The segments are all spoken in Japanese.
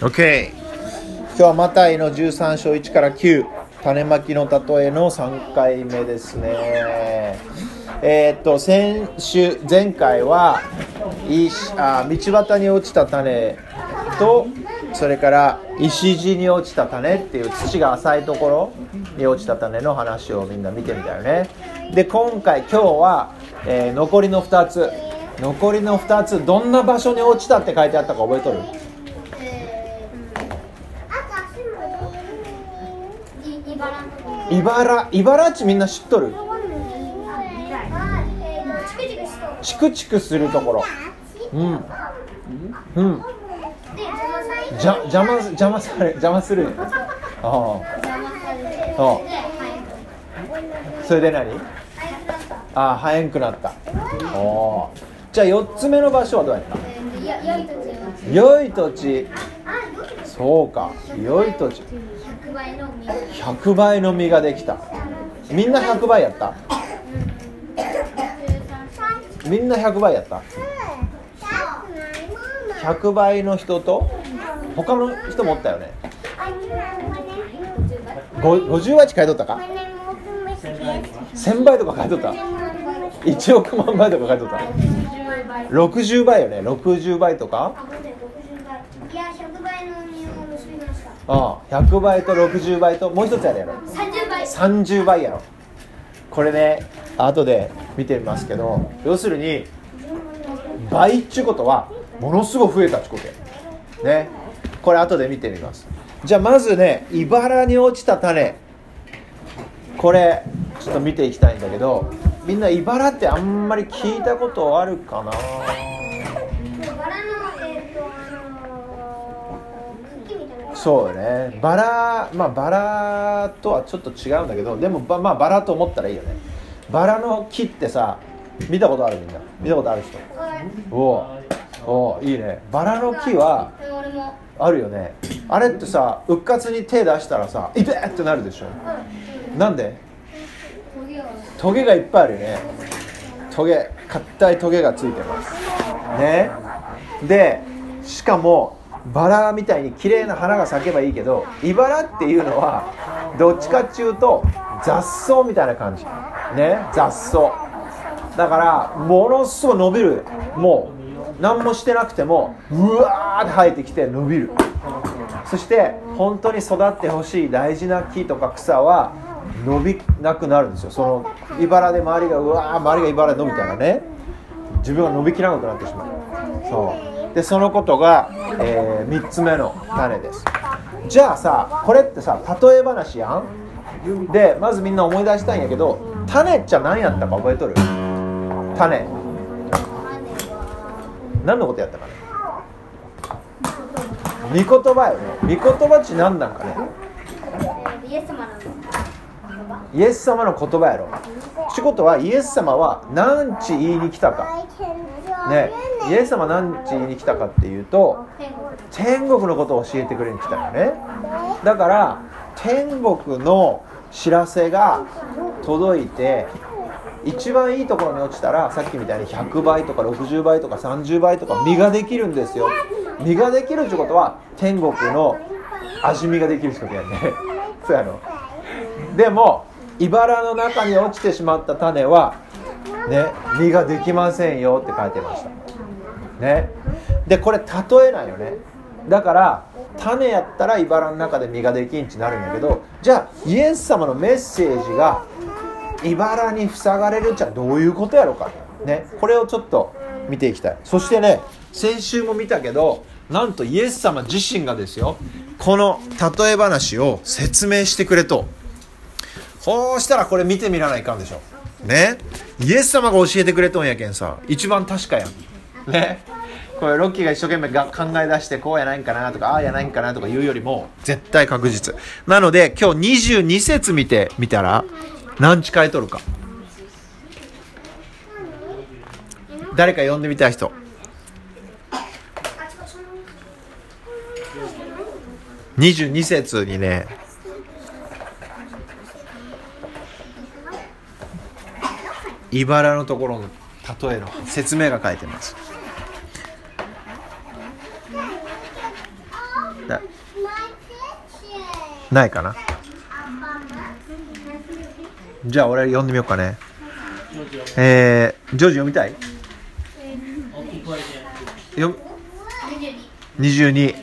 OK。今日はマタイの13章1から9、種まきの例えの3回目ですね。前回は道端に落ちた種と、それから石地に落ちた種っていう土が浅いところに落ちた種の話をみんな見てみたよね。で、今日は、残りの2つどんな場所に落ちたって書いてあったか覚えとる？茨地みんな知っとる？チクチクするところ。邪魔する。それで何？生えんくなった。じゃあ4つ目の場所はどうやった？良い土地。そうか、良い土地。100倍の実ができた。みんな100倍やった？みんな100倍やった？100倍の人と他の人もおったよね。50倍って書いとったか？1000倍とか書いとった？1億万倍とか書いとった？60倍よね。60倍とか？ いや、100倍の実を結びました。 100倍と60倍ともう一つやるやろ。30倍やろ。これね、後で見てみますけど、要するに倍っちゅうことはものすごく増えたっちゅうことやね。これ後で見てみます。じゃあまずね、茨に落ちた種、これちょっと見ていきたいんだけど、みんな茨ってあんまり聞いたことあるかな？そうね、バラとはちょっと違うんだけど、でもバラと思ったらいいよね。バラの木ってさ、見たことある？みんな見たことある人？おいいね。バラの木はあるよね。あれってさ、うっかつに手出したらさ、いてーってなるでしょ。なんで？トゲがいっぱいあるよね。硬いトゲがついてますね。で、しかもバラみたいに綺麗な花が咲けばいいけど、茨っていうのはどっちかっていうと雑草みたいな感じね。雑草だからものすごい伸びる。もう何もしてなくてもうわーって生えてきて伸びる。そして本当に育ってほしい大事な木とか草は伸びなくなるんですよ。その茨で周りが茨で伸びたらね、自分が伸びきらなくなってしまう。そうで、そのことが、3つ目の種です。じゃあさ、これってさ、例え話やん。で、まずみんな思い出したいんやけど、種っちゃ何やったか覚えとる？種何のことやったかね。御言葉よね。御言葉っち何なんかね。イエス様の言葉やろ。ってことはイエス様は何ち言いに来たかね。イエス様何ち言いに来たかっていうと、天国のことを教えてくれに来たよね。だから天国の知らせが届いて、一番いいところに落ちたら、さっきみたいに100倍とか60倍とか30倍とか実ができるんですよ。実ができるってことは天国の味見ができるってことやね。そうやろ。でも茨の中に落ちてしまった種はね、実ができませんよって書いてましたね。で、これ例えないよね。だから種やったら茨の中で実ができんちなるんだけど、じゃあイエス様のメッセージが茨に塞がれるっちゃどういうことやろかね。これをちょっと見ていきたい。そしてね、先週も見たけど、なんとイエス様自身がですよ、この例え話を説明してくれと。こうしたらこれ見てみらないかんでしょね。イエス様が教えてくれとんやけんさ、一番確かやんね。これロッキーが一生懸命考え出して、こうやないんかなとかああやないんかなとか言うよりも絶対確実なので、今日22節見てみたら何ち書いとるか。誰か読んでみたい人。22節にね、茨のところの例えの説明が書いてます。 ないかな。じゃあ俺読んでみようかね。ジョージ読みたい？22。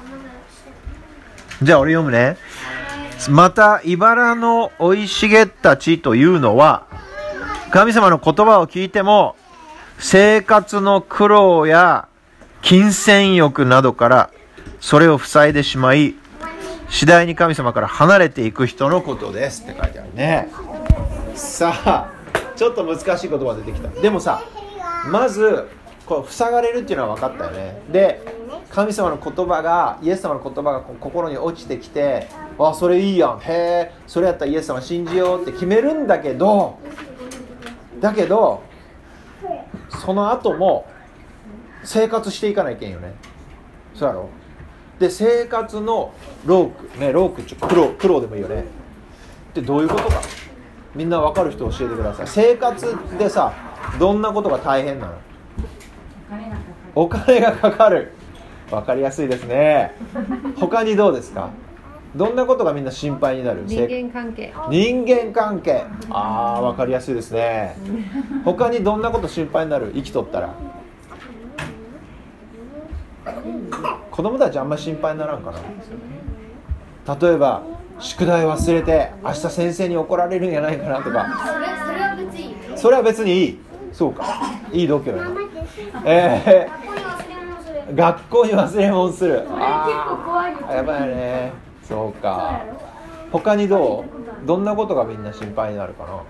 じゃあ俺読むね。また茨の生い茂った地というのは、神様の言葉を聞いても生活の苦労や金銭欲などからそれを塞いでしまい、次第に神様から離れていく人のことですって書いてあるね。さあちょっと難しい言葉出てきた。でもさ、まずこう塞がれるっていうのは分かったよね。で、神様の言葉が、イエス様の言葉が心に落ちてきて、あ、それいいやん、へえ、それやったらイエス様信じようって決めるんだけど、その後も生活していかないといけんよね。そうやろ。で、生活の労苦ね、労苦って苦労でもいいよね。で、どういうことか、みんな分かる人教えてください。生活でさ、どんなことが大変なの？お金がかかる。分かりやすいですね。他にどうですか？どんなことがみんな心配になる？ 人間関係。 人間関係。ああ、分かりやすいですね。他にどんなこと心配になる？生きとったら。子供たちあんまり心配にならんかな。例えば宿題忘れて明日先生に怒られるんじゃないかなとか。それは別にいい。そうか、いい度胸やな。学校に忘れ物する。やばいね。そうか。他にどんなことがみんな心配になるかな。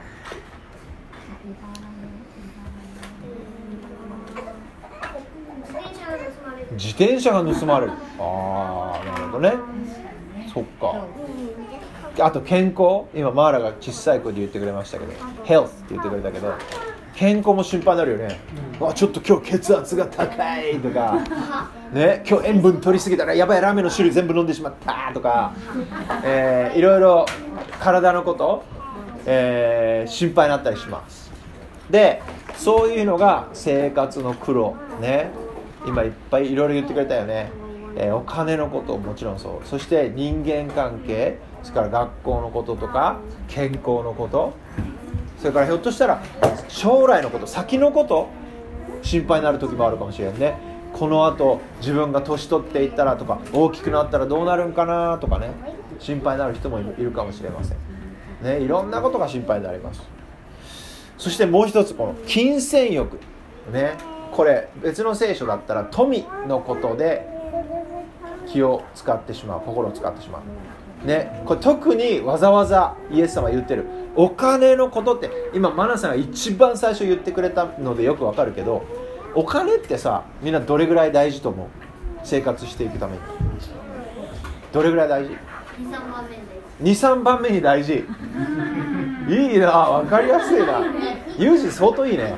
自転車が盗まれる。ああ、なるほどね。そっか。あと健康。今マーラが小さい子で言ってくれましたけど、ヘルスって言ってくれたけど、健康も心配になるよね。ちょっと今日血圧が高いとか、ね、今日塩分取りすぎたらやばい、ラーメンの種類全部飲んでしまったとか、いろいろ体のこと、心配になったりします。で、そういうのが生活の苦労ね。今いっぱいいろいろ言ってくれたよね。お金のこともちろんそう。そして人間関係、それから学校のこととか健康のこと、それからひょっとしたら将来のこと、先のこと心配になる時もあるかもしれんね。この後自分が年取っていったらとか、大きくなったらどうなるんかなとかね、心配になる人もいるかもしれませんね。いろんなことが心配になります。そしてもう一つ、この金銭欲ね。これ別の聖書だったら富のことで気を使ってしまう、心を使ってしまうね。これ特にわざわざイエス様が言ってるお金のことって、今マナさんが一番最初言ってくれたのでよくわかるけど、お金ってさ、みんなどれぐらい大事と思う？生活していくためにどれぐらい大事？ 2,3 番目に大事。いいな、わかりやすいな。ユージ相当いいね。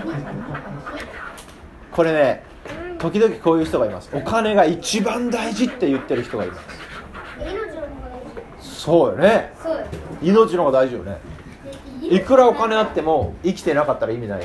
これね、時々こういう人がいます。お金が一番大事って言ってる人がいます。そうよね。命の方が大事よね。いくらお金あっても生きてなかったら意味ない。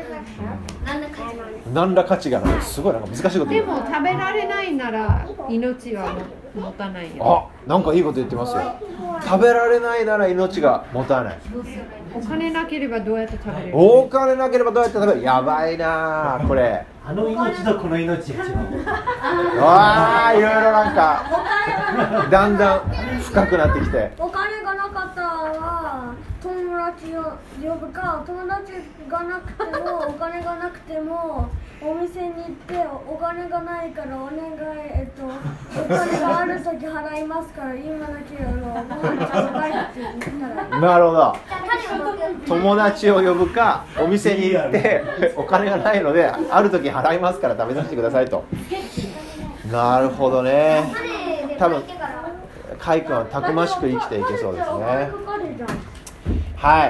何ら価値がない。すごいなんか難しいこと言う。 でも食べられないなら命は持たないよ。 あ、なんかいいこと言ってますよ。食べられないなら命が持たない。 お金なければどうやって食べれる？ お金なければどうやって食べる？やばいなこれ。 あの命とこの命が違う。 わあ、いろいろなんかだんだん深くなってきて。 お金がなかったら友達を呼ぶか、友達がなくてもお金がなくてもお店に行ってお金がないからお願い、お金がある時払いますから今だけご飯ちょうだいって言ったら。 なるほど。友達を呼ぶか、お店に行ってお金がないのである時払いますから食べさせてくださいと。なるほどね。多分カイ君はたくましく生きていけそうですね。はい。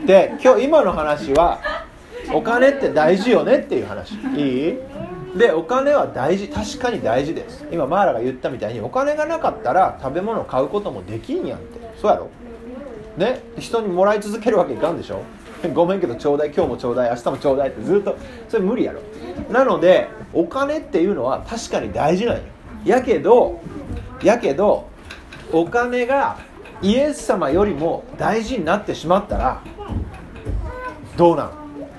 で、今の話はお金って大事よねっていう話。いい？で、お金は大事、確かに大事です。今マーラが言ったみたいに、お金がなかったら食べ物を買うこともできんやんって。そうやろね。人にもらい続けるわけいかんでしょ。ごめんけどちょうだい、今日もちょうだい、明日もちょうだいってずっと、それ無理やろ。なのでお金っていうのは確かに大事なんよ。やけどやけどお金がイエス様よりも大事になってしまったらどうな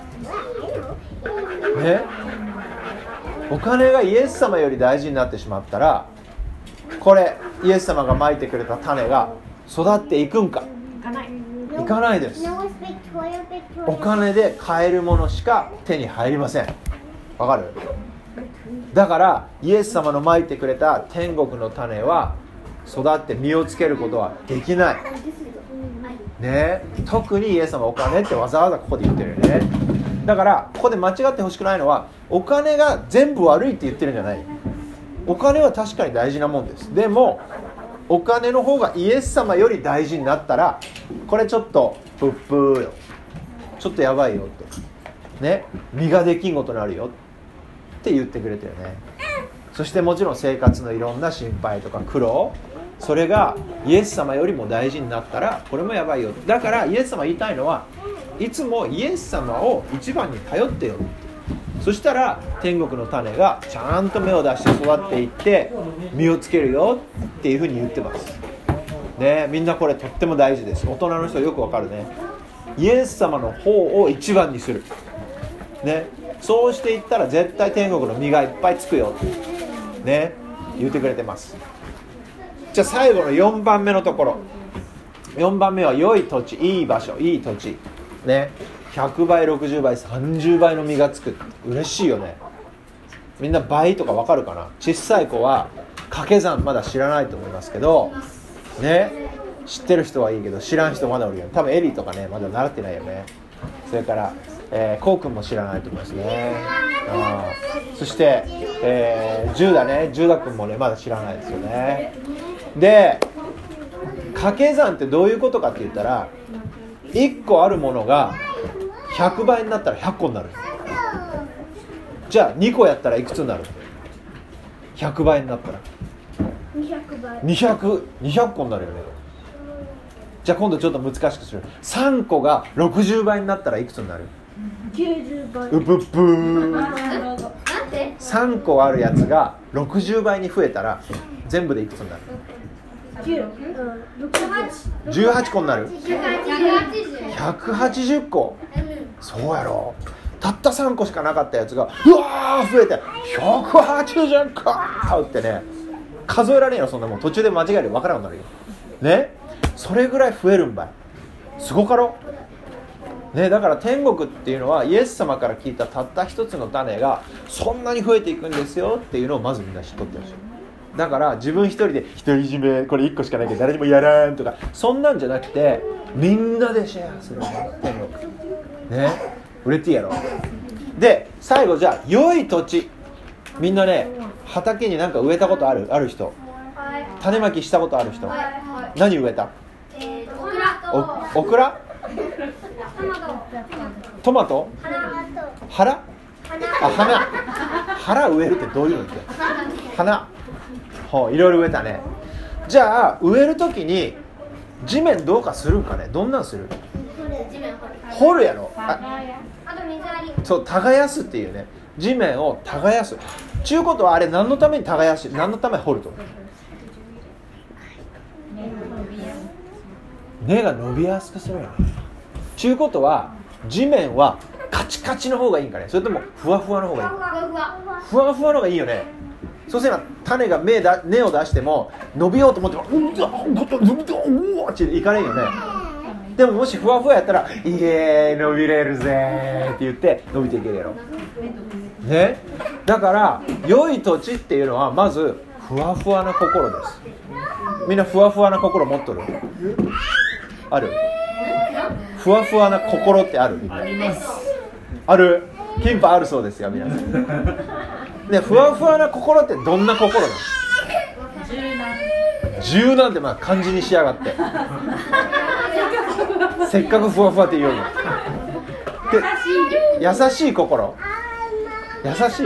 のね。お金がイエス様より大事になってしまったら、これイエス様がまいてくれた種が育っていくんか。いかないです。お金で買えるものしか手に入りません。わかる？だからイエス様のまいてくれた天国の種は育って実をつけることはできないね。特にイエス様はお金ってわざわざここで言ってるよね。だからここで間違ってほしくないのは、お金が全部悪いって言ってるんじゃない。お金は確かに大事なもんです。でもお金の方がイエス様より大事になったら、これちょっとプップーよ、ちょっとやばいよってね、身ができんことになるよって言ってくれてるね。そしてもちろん生活のいろんな心配とか苦労、それがイエス様よりも大事になったらこれもやばいよ。だからイエス様言いたいのは、いつもイエス様を一番に頼ってよ。そしたら天国の種がちゃんと芽を出して育っていって実をつけるよっていうふうに言ってますね。みんなこれとっても大事です。大人の人よくわかるね。イエス様の方を一番にするね。そうしていったら絶対天国の実がいっぱいつくよね、言ってくれてます。じゃあ最後の4番目のところ、4番目は良い土地、いい場所、いい土地ね。100倍、60倍、30倍の実がつく。嬉しいよね。みんな倍とかわかるかな。小さい子は掛け算まだ知らないと思いますけどね、知ってる人はいいけど知らん人まだおるよ。多分エリーとかねまだ習ってないよね。それからコウ君も知らないと思いますね。そして、ジューダね、ジューダ君もねまだ知らないですよね。で、掛け算ってどういうことかって言ったら、1個あるものが100倍になったら100個になる。じゃあ2個やったらいくつになる？100倍になったら200個になるよね。じゃあ今度ちょっと難しくする。3個が60倍になったらいくつになる？90倍。うぶっぶー。3個あるやつが60倍に増えたら全部でいくつになる？18個になる。180個。そうやろ。たった3個しかなかったやつがうわー増えて180個ってね、数えられんよ。そんなもん途中で間違える分からんようになるよね。それぐらい増えるんばい。すごかろね。だから天国っていうのはイエス様から聞いたたった一つの種がそんなに増えていくんですよっていうのをまずみんな知っとってほしい。だから自分一人で独り占めこれ1個しかないけど誰にもやらんとかそんなんじゃなくて、みんなでシェアする天国ね。売れていいやろ。で最後、じゃあ良い土地。みんなね畑に何か植えたことある人、種まきしたことある人、何植えた？オクラ？トマト？花？花植えるってどういうのって？花。いろいろ植えたね。じゃあ植えるときに地面どうかするんかね。どんなんする？掘るやろ。そう、耕すっていうね。地面を耕す。ちゅうことはあれ何のために耕し、何のために掘ると？根が伸びやすくするよね。ちゅうことは地面はカチカチの方がいいんかね、それともふわふわの方がいい？ふわふわの方がいいよね。そうすれば種が根を出しても伸びようと思ってもうわっていかれんよね。でももしふわふわやったらイエーイ伸びれるぜって言って伸びていけるやろね。だから良い土地っていうのはまずふわふわな心です。みんなふわふわな心持っとる？ある？ふわふわな心ってある？あります。ある？キンパあるそうですよ皆さん。でふわふわな心ってどんな心なの？柔軟ってまあ漢字にしやがってせっかくふわふわって言うので、優しい心。優しい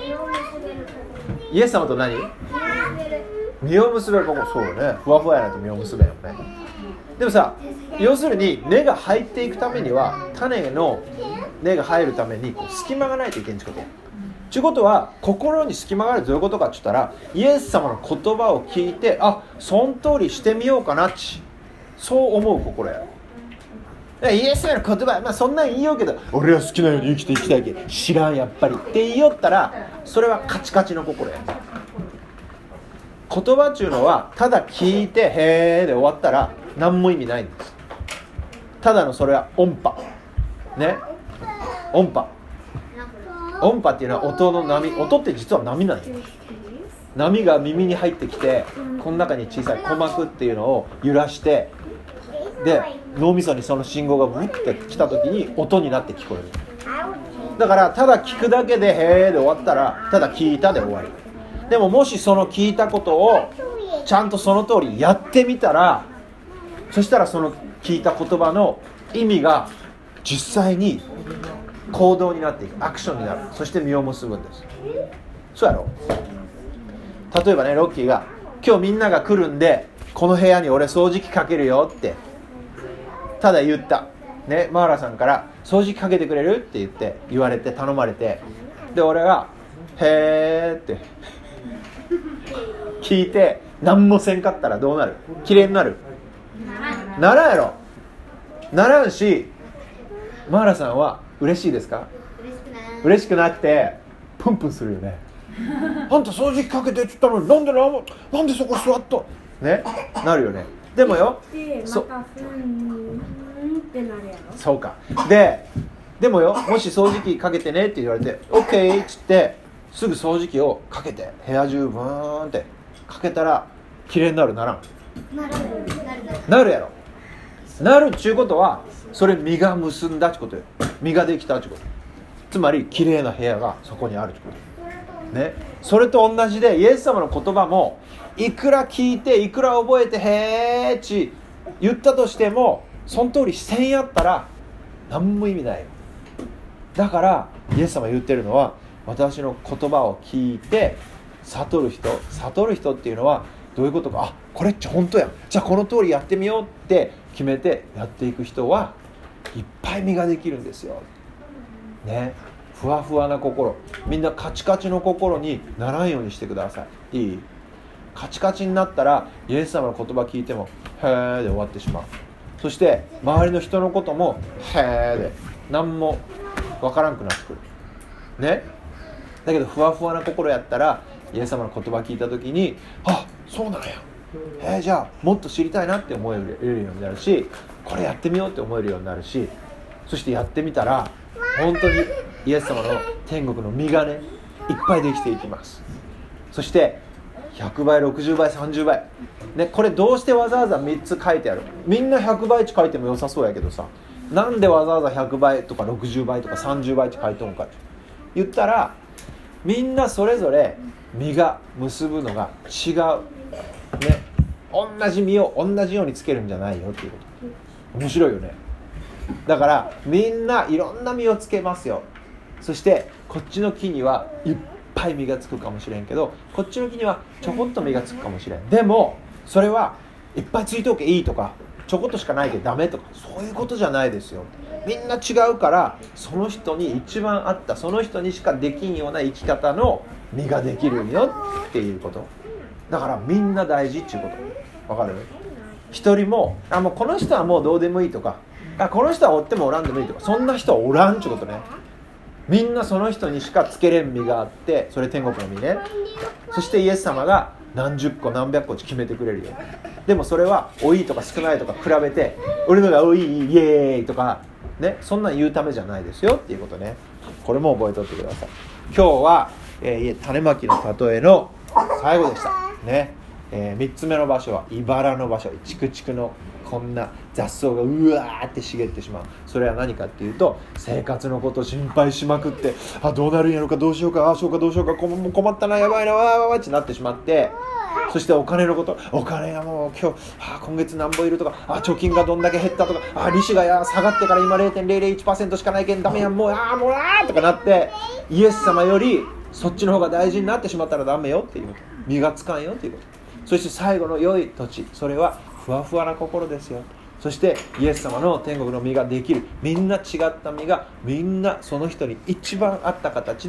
イエス様と何？実を結べる心。そうね、ふわふわやないと実を結べんよね。でもさ、要するに根が入っていくためには種の根が入るためにこう隙間がないといけんちこと。 ということは心に隙間があるどういうことかって言ったら、イエス様の言葉を聞いて、あ、その通りしてみようかなってそう思う心や。イエス様の言葉、まあ、そんなん言いようけど、俺は好きなように生きていきたいけど知らんやっぱりって言いよったら、それはカチカチの心や。言葉っていうのはただ聞いてへーで終わったら何も意味ないんです。ただのそれは音波ね、音波っていうのは音の波。音って実は波なんよ。波が耳に入ってきて、この中に小さい鼓膜っていうのを揺らして、で脳みそにその信号がブッて来た時に音になって聞こえる。だからただ聞くだけでへーで終わったらただ聞いたで終わり。でももしその聞いたことをちゃんとその通りやってみたら、そしたらその聞いた言葉の意味が実際に行動になっていく、アクションになる。そして実を結ぶんです。そうやろ。例えばね、ロッキーが今日みんなが来るんでこの部屋に俺掃除機かけるよってただ言ったね。マーラさんから掃除機かけてくれるって言われて頼まれて、で俺がへーって聞いて何もせんかったらどうなる？綺麗になる？ならんやろ。ならんし、マーラさんは嬉しいですか？嬉しくなくてプンプンするよね。あんた掃除機かけてって言ったのになんでそこ座っとね、なるよね。でもよ、そうか。でもよ、もし掃除機かけてねって言われて OK っつってすぐ掃除機をかけて部屋中ブーンってかけたら綺麗になる？ならん？なるやろ。なるっちゅうことはそれ実が結んだってことよ。実ができたってこと。つまり綺麗な部屋がそこにあるってことね。それと同じでイエス様の言葉もいくら聞いていくら覚えてへーち言ったとしてもその通りせんやったら何も意味ないよ。だからイエス様言ってるのは、私の言葉を聞いて悟る人っていうのはどういうことか。あ、これっち本当やん、じゃあこの通りやってみようって決めてやっていく人はいっぱい実ができるんですよね。ふわふわな心、みんなカチカチの心にならんようにしてください。いい？カチカチになったらイエス様の言葉聞いてもへーで終わってしまう。そして周りの人のこともへーで何もわからんくなってくるね。だけどふわふわな心やったらイエス様の言葉聞いた時に、あ、そうなんや、じゃあもっと知りたいなって思えるようになるし、これやってみようって思えるようになるし、そしてやってみたら本当にイエス様の天国の実がねいっぱいできていきます。そして100倍60倍30倍ね、これどうしてわざわざ3つ書いてある？みんな100倍って書いても良さそうやけどさ、なんでわざわざ100倍とか60倍とか30倍って書いておんかって言ったら、みんなそれぞれ実が結ぶのが違うね。同じ実を同じようにつけるんじゃないよっていうこと。面白いよね。だからみんないろんな実をつけますよ。そしてこっちの木にはいっぱい実がつくかもしれんけど、こっちの木にはちょこっと実がつくかもしれん。でもそれはいっぱいついておけいいとか、ちょこっとしかないけどダメとか、そういうことじゃないですよ。みんな違うから、その人に一番合った、その人にしかできんような生き方の実ができるよっていうこと。だからみんな大事っていうこと。わかる？一人ももうこの人はもうどうでもいいとか、この人はおってもおらんでもいいとか、そんな人はおらんってことね。みんなその人にしかつけれん実があって、それ天国の実ね。そしてイエス様が何十個何百個決めてくれるよ。でもそれは多いとか少ないとか比べて、俺のが多いイエーイとかね、そんなん言うためじゃないですよっていうことね。これも覚えとってください。今日は、種まきの例えの最後でしたね。3つ目の場所は茨の場所、チクチクのこんな雑草がうわーって茂ってしまう。それは何かっていうと、生活のことを心配しまくって、どうなるんやろか、どうしようか、しようかどうしようか、もう困ったな、やばいな、わーってなってしまって、そしてお金のこと、お金がもう今月何本いるとか、貯金がどんだけ減ったとか、利子が下がってから今 0.001% しかないけんダメやん、もうとかなって、イエス様よりそっちの方が大事になってしまったらダメよっていうこと、実がつかんよっていうこと。そして最後の良い土地、それはふわふわな心ですよ。そしてイエス様の天国の実ができる。みんな違った実がみんなその人に一番合った形で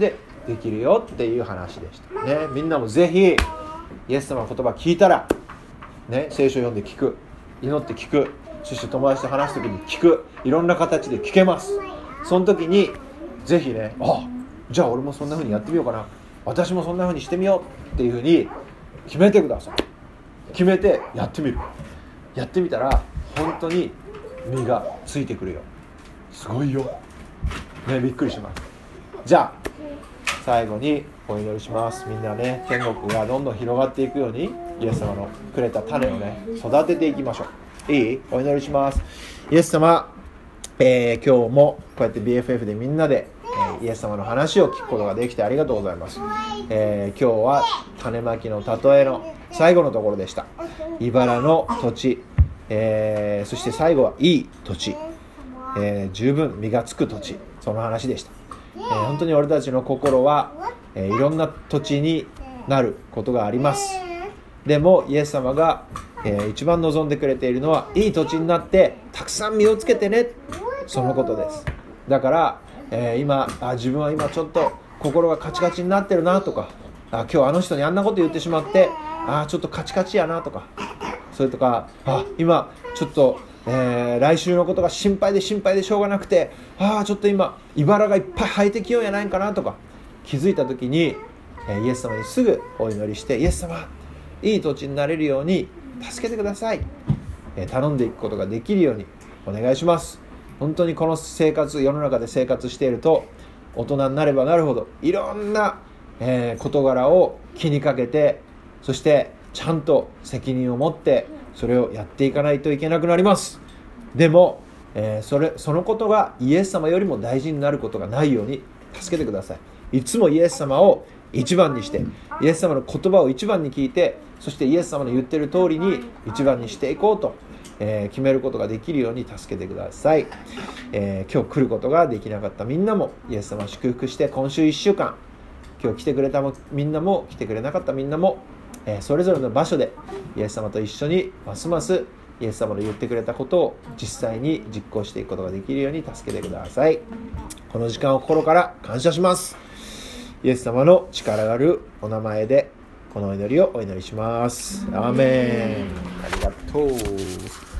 できるよっていう話でしたね。みんなもぜひイエス様の言葉聞いたら、ね、聖書を読んで聞く、祈って聞く、そして友達と話す時に聞く、いろんな形で聞けます。その時にぜひね、じゃあ俺もそんな風にやってみようかな、私もそんな風にしてみようっていう風に決めてください。決めてやってみる。やってみたら本当に実がついてくるよ。すごいよ、ね、びっくりします。じゃあ最後にお祈りします。みんなね、天国がどんどん広がっていくようにイエス様のくれた種をね、育てていきましょう。いい？お祈りします。イエス様、今日もこうやって BFF でみんなで、イエス様の話を聞くことができてありがとうございます。今日は種まきの例えの最後のところでした。茨の土地、そして最後はいい土地、十分実がつく土地、その話でした。本当に俺たちの心は、いろんな土地になることがあります。でもイエス様が、一番望んでくれているのは、いい土地になってたくさん実をつけてね、そのことです。だから、自分は今ちょっと心がカチカチになってるなとか、今日あの人にあんなこと言ってしまって、ちょっとカチカチやなとか、それとか、今ちょっと、来週のことが心配でしょうがなくて、ちょっと今茨がいっぱい生えてきようやないかなとか気づいた時に、イエス様にすぐお祈りして、イエス様、いい土地になれるように助けてください、頼んでいくことができるようにお願いします。本当にこの世の中で生活していると、大人になればなるほどいろんな、事柄を気にかけて、そしてちゃんと責任を持ってそれをやっていかないといけなくなります。でも、そのことがイエス様よりも大事になることがないように助けてください。いつもイエス様を一番にして、イエス様の言葉を一番に聞いて、そしてイエス様の言っている通りに一番にしていこうと、決めることができるように助けてください。今日来ることができなかったみんなもイエス様を祝福して、今週1週間、今日来てくれたみんなも来てくれなかったみんなも、それぞれの場所でイエス様と一緒にますますイエス様の言ってくれたことを実際に実行していくことができるように助けてください。この時間を心から感謝します。イエス様の力があるお名前でこの祈りをお祈りします。アーメン。ありがとう。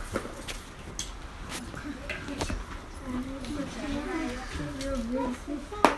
Yes.